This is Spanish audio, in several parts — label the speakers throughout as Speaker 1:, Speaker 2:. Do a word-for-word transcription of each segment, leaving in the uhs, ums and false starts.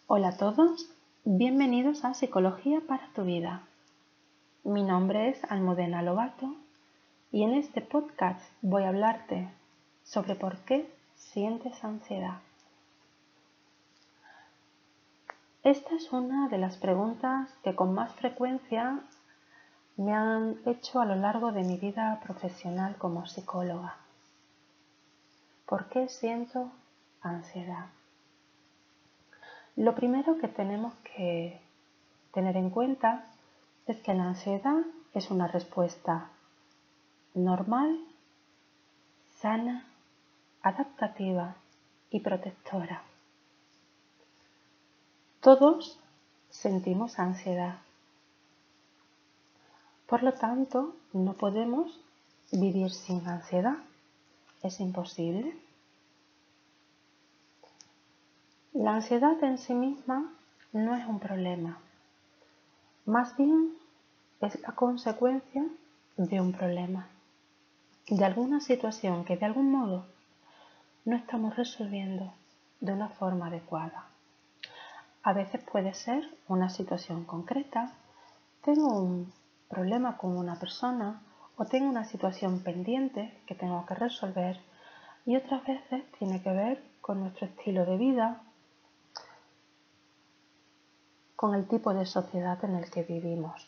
Speaker 1: Hola a todos, bienvenidos a Psicología para tu vida. Mi nombre es Almudena Lobato y en este podcast voy a hablarte sobre por qué sientes ansiedad. Esta es una de las preguntas que con más frecuencia me han hecho a lo largo de mi vida profesional como psicóloga. ¿Por qué siento ansiedad? Lo primero que tenemos que tener en cuenta es que la ansiedad es una respuesta normal, sana, adaptativa y protectora. Todos sentimos ansiedad. Por lo tanto, no podemos vivir sin ansiedad. Es imposible. La ansiedad en sí misma no es un problema. Más bien es la consecuencia de un problema, de alguna situación que de algún modo no estamos resolviendo de una forma adecuada. A veces puede ser una situación concreta, tengo un problema con una persona o tengo una situación pendiente que tengo que resolver, y otras veces tiene que ver con nuestro estilo de vida, con el tipo de sociedad en el que vivimos.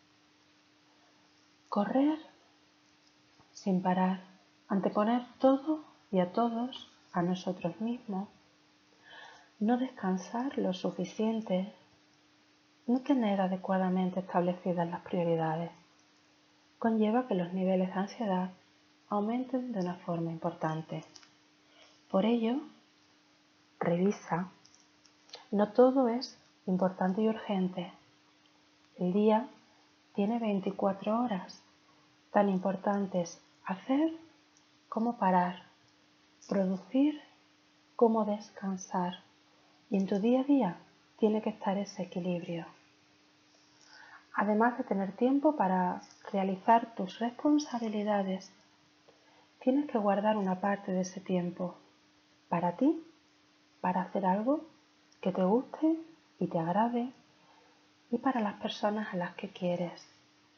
Speaker 1: Correr sin parar, anteponer todo y a todos a nosotros mismos, no descansar lo suficiente, no tener adecuadamente establecidas las prioridades, conlleva que los niveles de ansiedad aumenten de una forma importante. Por ello, revisa. No todo es importante y urgente. El día tiene veinticuatro horas, tan importante es hacer como parar, producir como descansar. Y en tu día a día tiene que estar ese equilibrio. Además de tener tiempo para realizar tus responsabilidades, tienes que guardar una parte de ese tiempo para ti, para hacer algo que te guste y te agrade, y para las personas a las que quieres.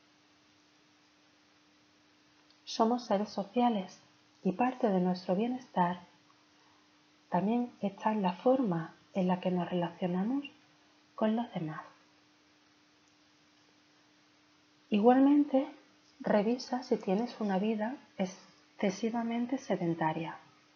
Speaker 1: Somos seres sociales y parte de nuestro bienestar también está en la forma en la que nos relacionamos con los demás. Igualmente, revisa si tienes una vida excesivamente sedentaria.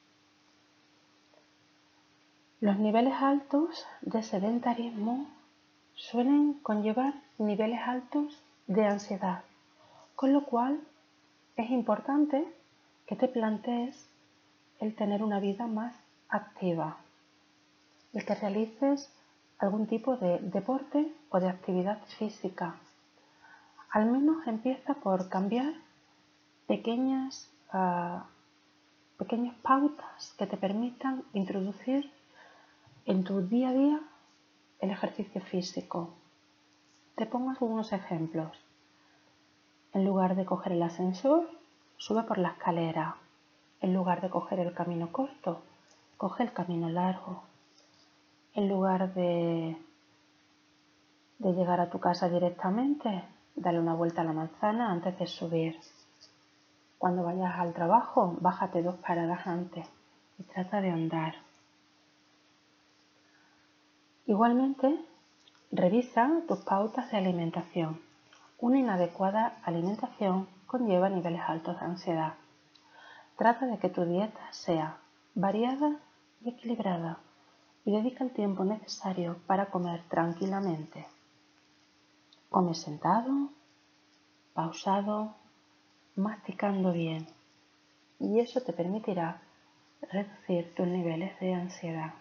Speaker 1: Los niveles altos de sedentarismo suelen conllevar niveles altos de ansiedad, con lo cual es importante que te plantees el tener una vida más activa, el que realices algún tipo de deporte o de actividad física. Al menos empieza por cambiar pequeñas, uh, pequeñas pautas que te permitan introducir en tu día a día el ejercicio físico. Te pongo algunos ejemplos. En lugar de coger el ascensor, sube por la escalera. En lugar de coger el camino corto, coge el camino largo. En lugar de, de llegar a tu casa directamente, dale una vuelta a la manzana antes de subir. Cuando vayas al trabajo, bájate dos paradas antes y trata de andar. Igualmente, revisa tus pautas de alimentación. Una inadecuada alimentación conlleva niveles altos de ansiedad. Trata de que tu dieta sea variada y equilibrada y dedica el tiempo necesario para comer tranquilamente. Come sentado, pausado, masticando bien, y eso te permitirá reducir tus niveles de ansiedad.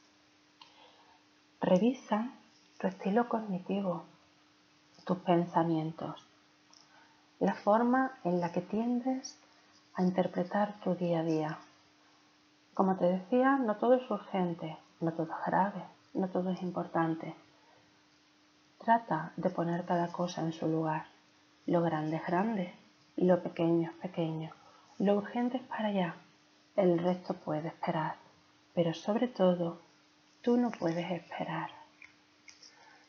Speaker 1: Revisa tu estilo cognitivo, tus pensamientos, la forma en la que tiendes a interpretar tu día a día. Como te decía, no todo es urgente, no todo es grave, no todo es importante. Trata de poner cada cosa en su lugar. Lo grande es grande, lo pequeño es pequeño, lo urgente es para allá, el resto puede esperar, pero sobre todo, tú no puedes esperar.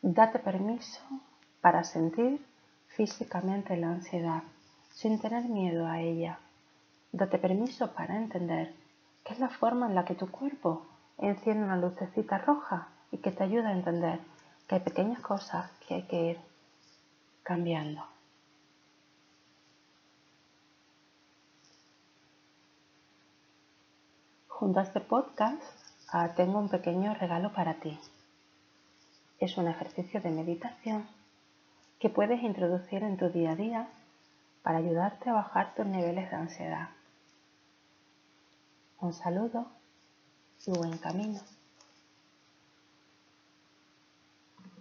Speaker 1: Date permiso para sentir físicamente la ansiedad sin tener miedo a ella. Date permiso para entender que es la forma en la que tu cuerpo enciende una lucecita roja y que te ayuda a entender que hay pequeñas cosas que hay que ir cambiando. Junto a este podcast ah, tengo un pequeño regalo para ti. Es un ejercicio de meditación que puedes introducir en tu día a día para ayudarte a bajar tus niveles de ansiedad. Un saludo y buen camino.